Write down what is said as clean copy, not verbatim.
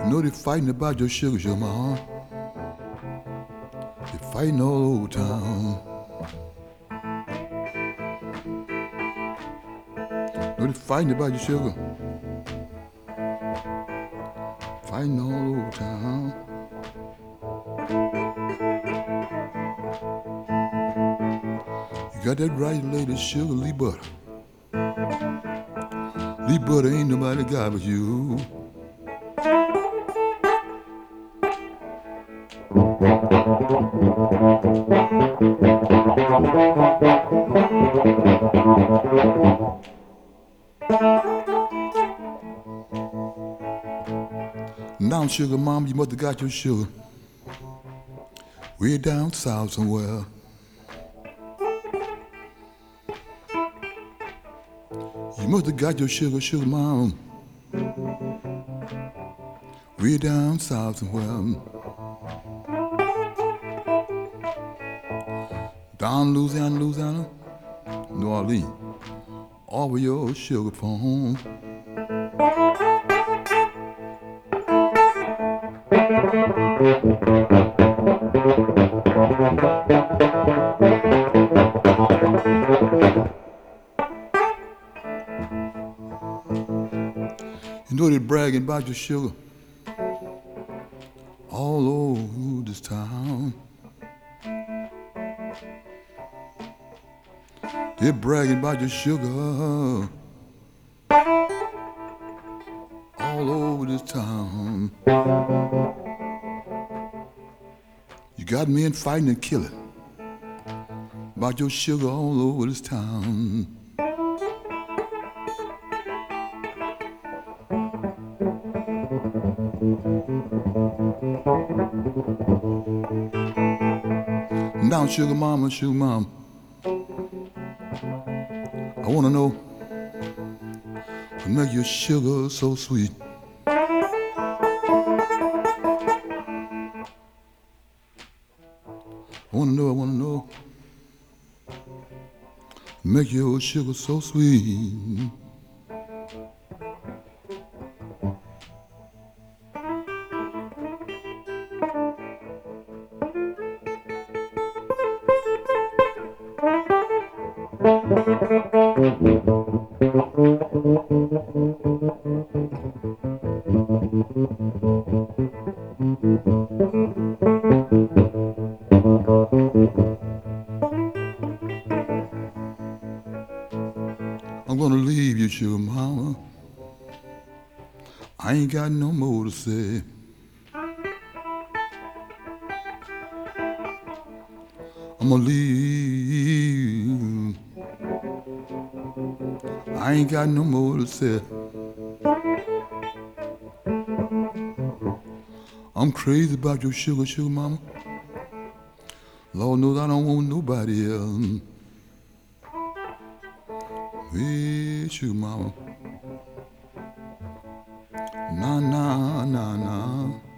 know they're fighting about your sugar mama. They're fighting all over town. Know they're fighting about your sugar. Fighting all over town. You got that right lady, sugar, Lee Butter. Lee Butter ain't nobody got but you. Now, sugar mom, you must have got your sugar way down south somewhere. You must have got your sugar mom way down south somewhere. Down Louisiana, New Orleans, over your sugar phone. You know they're bragging about your sugar all over this town. They're bragging about your sugar all over this town. You got men fighting and killing about your sugar all over this town. Now, sugar mama, I wanna know what make your sugar so sweet. I wanna know, make your sugar so sweet. I'm gonna leave you, sugar mama. I ain't got no more to say. I'm gonna leave. I ain't got no more to say. I'm crazy about your sugar mama. Lord knows I don't want nobody else. Hey, sugar mama. Nah.